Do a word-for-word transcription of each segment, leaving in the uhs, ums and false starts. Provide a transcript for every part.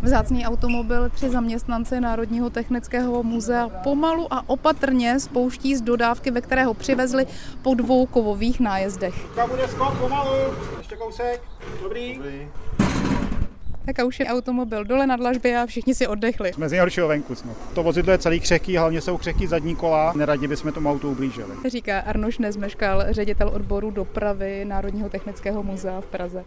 Vzácný automobil při zaměstnanci Národního technického muzea pomalu a opatrně spouští z dodávky, ve které ho přivezli po dvou kovových nájezdech. Tam bude skok pomalu, ještě kousek, dobrý. dobrý. Tak a už je automobil dole na dlažbě a všichni si oddechli. Jsme z nejhoršího venku. No. To vozidlo je celý křehký, hlavně jsou křehký zadní kola, neradi bychom tomu autu ublížili. Říká Arnoš Nezmeškal, ředitel odboru dopravy Národního technického muzea v Praze.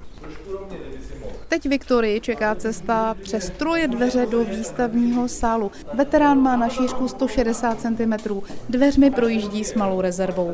Teď Viktorii čeká cesta přes troje dveře do výstavního sálu. Veterán má na šířku sto šedesát centimetrů, dveřmi projíždí s malou rezervou.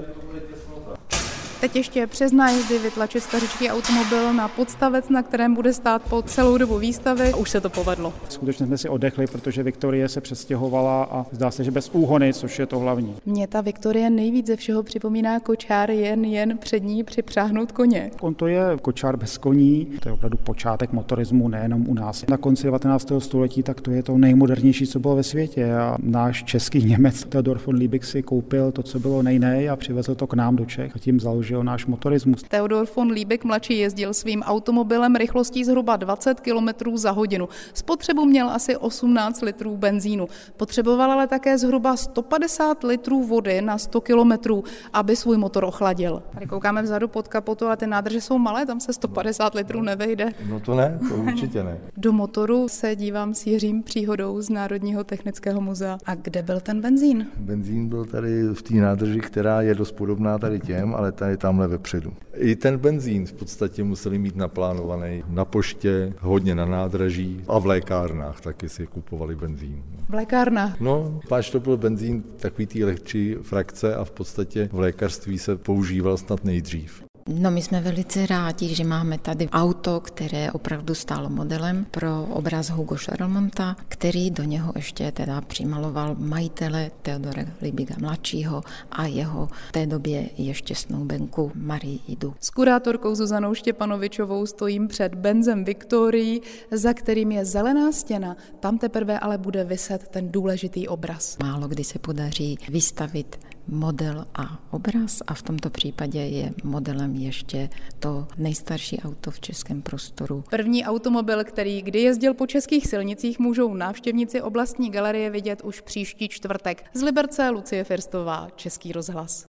Teď ještě přes nájezdy vytlačit stařičký automobil na podstavec, na kterém bude stát po celou dobu výstavy. A už se to povedlo. Skutečně jsme si oddechli, protože Viktorie se přestěhovala a zdá se, že bez úhony, což je to hlavní. Mně ta Viktorie nejvíc ze všeho připomíná kočár, jen jen před ní připřáhnout koně. On to je kočár bez koní, to je opravdu počátek motorismu nejenom u nás. Na konci devatenáctého století tak to je to nejmodernější, co bylo ve světě a náš český Němec Theodor von Liebig si koupil to, co bylo nejnej a přivezl to k nám do Čech a tím založil náš motorismus. Theodor von Liebig mladší jezdil svým automobilem rychlostí zhruba dvacet kilometrů za hodinu. Spotřebu měl asi osmnáct litrů benzínu. Potřeboval ale také zhruba sto padesát litrů vody na sto kilometrů, aby svůj motor ochladil. Tady koukáme vzadu pod kapotu a ty nádrže jsou malé, tam se sto padesát litrů nevejde. No to ne, to určitě ne. Do motoru se dívám s Jiřím Příhodou z Národního technického muzea. A kde byl ten benzín? Benzín byl tady v té nádrži, která je dost podobná tady těm, ale tady tamhle vepředu. I ten benzín v podstatě museli mít naplánovaný na poště, hodně na nádraží a v lékárnách taky si kupovali benzín. V lékárnách? No, páč to byl benzín takový té lehčí frakce a v podstatě v lékařství se používal snad nejdřív. No, my jsme velice rádi, že máme tady auto, které opravdu stálo modelem pro obraz Hugo Scherlmonta, který do něho ještě teda přimaloval majitele Theodora Liebiga mladšího a jeho v té době ještě snoubenku Marii Idu. S kurátorkou Zuzanou Štěpanovičovou stojím před Benzem Viktorií, za kterým je zelená stěna. Tam teprve ale bude viset ten důležitý obraz. Málo kdy se podaří vystavit model a obraz a v tomto případě je modelem ještě to nejstarší auto v českém prostoru. První automobil, který kdy jezdil po českých silnicích, můžou návštěvníci oblastní galerie vidět už příští čtvrtek. Z Liberce Lucie Firstová, Český rozhlas.